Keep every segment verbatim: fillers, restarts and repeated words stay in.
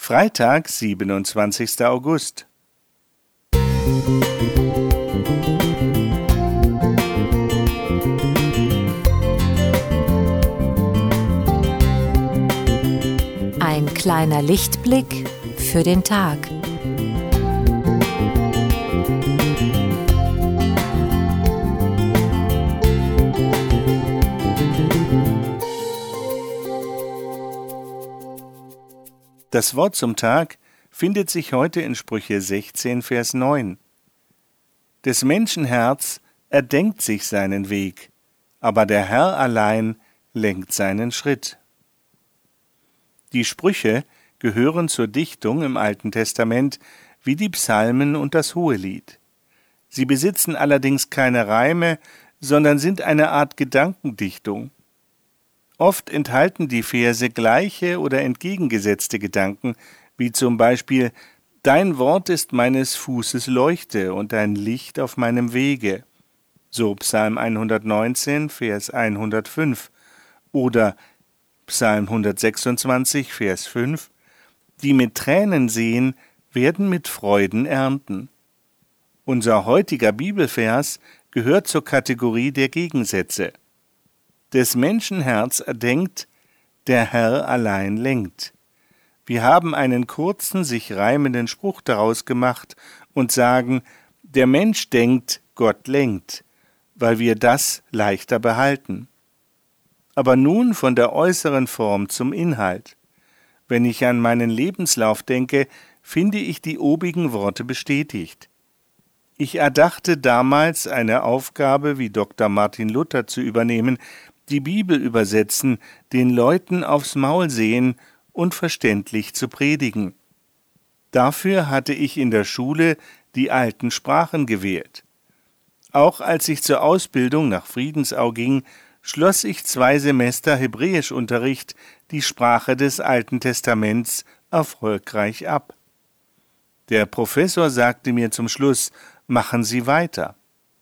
Freitag, siebenundzwanzigster August. Ein kleiner Lichtblick für den Tag. Das Wort zum Tag findet sich heute in Sprüche sechzehn, Vers neun. Des Menschen Herz erdenkt sich seinen Weg, aber der Herr allein lenkt seinen Schritt. Die Sprüche gehören zur Dichtung im Alten Testament wie die Psalmen und das Hohelied. Sie besitzen allerdings keine Reime, sondern sind eine Art Gedankendichtung. Oft enthalten die Verse gleiche oder entgegengesetzte Gedanken, wie zum Beispiel »Dein Wort ist meines Fußes Leuchte und ein Licht auf meinem Wege«, so Psalm hundertneunzehn, Vers hundertfünf, oder Psalm hundertsechsundzwanzig, Vers fünf, »Die mit Tränen sehen, werden mit Freuden ernten«. Unser heutiger Bibelvers gehört zur Kategorie der Gegensätze. Des Menschen Herz erdenkt, der Herr allein lenkt. Wir haben einen kurzen, sich reimenden Spruch daraus gemacht und sagen, der Mensch denkt, Gott lenkt, weil wir das leichter behalten. Aber nun von der äußeren Form zum Inhalt. Wenn ich an meinen Lebenslauf denke, finde ich die obigen Worte bestätigt. Ich erdachte damals eine Aufgabe, wie Doktor Martin Luther zu übernehmen, die Bibel übersetzen, den Leuten aufs Maul sehen und verständlich zu predigen. Dafür hatte ich in der Schule die alten Sprachen gewählt. Auch als ich zur Ausbildung nach Friedensau ging, schloss ich zwei Semester Hebräischunterricht, die Sprache des Alten Testaments, erfolgreich ab. Der Professor sagte mir zum Schluss, machen Sie weiter.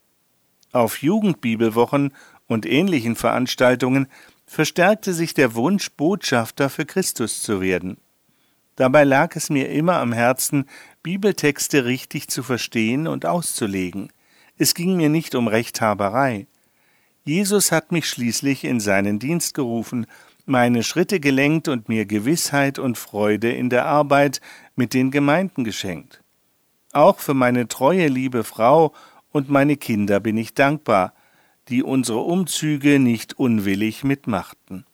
Auf Jugendbibelwochen und ähnlichen Veranstaltungen verstärkte sich der Wunsch, Botschafter für Christus zu werden. Dabei lag es mir immer am Herzen, Bibeltexte richtig zu verstehen und auszulegen. Es ging mir nicht um Rechthaberei. Jesus hat mich schließlich in seinen Dienst gerufen, meine Schritte gelenkt und mir Gewissheit und Freude in der Arbeit mit den Gemeinden geschenkt. Auch für meine treue, liebe Frau und meine Kinder bin ich dankbar, die unsere Umzüge nicht unwillig mitmachten.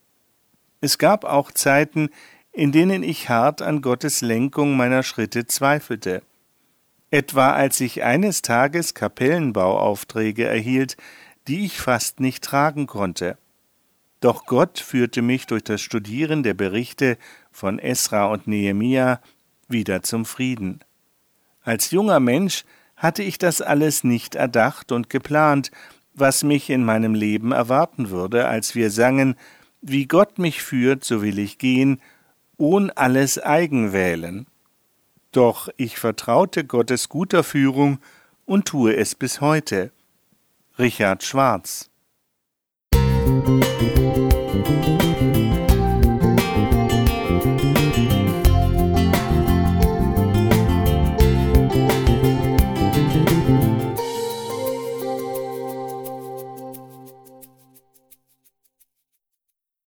Es gab auch Zeiten, in denen ich hart an Gottes Lenkung meiner Schritte zweifelte. Etwa als ich eines Tages Kapellenbauaufträge erhielt, die ich fast nicht tragen konnte. Doch Gott führte mich durch das Studieren der Berichte von Esra und Nehemia wieder zum Frieden. Als junger Mensch hatte ich das alles nicht erdacht und geplant, was mich in meinem Leben erwarten würde, als wir sangen, wie Gott mich führt, so will ich gehen, ohn alles eigen wählen. Doch ich vertraute Gottes guter Führung und tue es bis heute. Richard Schwarz. Musik